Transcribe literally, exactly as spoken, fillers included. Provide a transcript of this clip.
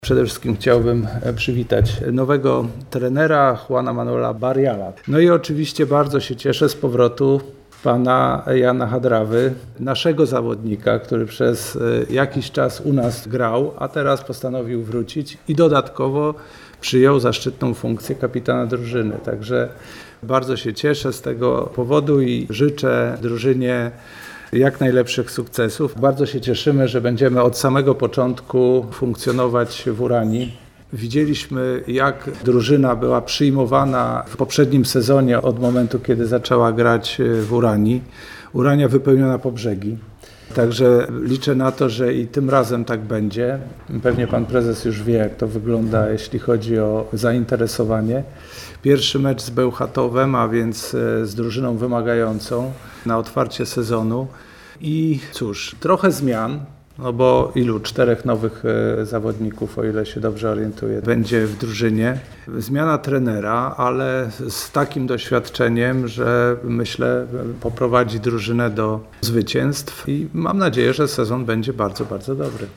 Przede wszystkim chciałbym przywitać nowego trenera Juana Manuela Barriala. No i oczywiście bardzo się cieszę z powrotu pana Jana Hadrawy, naszego zawodnika, który przez jakiś czas u nas grał, a teraz postanowił wrócić i dodatkowo przyjął zaszczytną funkcję kapitana drużyny. Także bardzo się cieszę z tego powodu i życzę drużynie jak najlepszych sukcesów. Bardzo się cieszymy, że będziemy od samego początku funkcjonować w Uranii. Widzieliśmy, jak drużyna była przyjmowana w poprzednim sezonie od momentu, kiedy zaczęła grać w Uranii. Urania wypełniona po brzegi. Także liczę na to, że i tym razem tak będzie. Pewnie pan prezes już wie, jak to wygląda, jeśli chodzi o zainteresowanie. Pierwszy mecz z Bełchatowem, a więc z drużyną wymagającą na otwarcie sezonu. I cóż, trochę zmian, no bo ilu? Czterech nowych zawodników, o ile się dobrze orientuję, będzie w drużynie. Zmiana trenera, ale z takim doświadczeniem, że myślę poprowadzi drużynę do zwycięstw i mam nadzieję, że sezon będzie bardzo, bardzo dobry.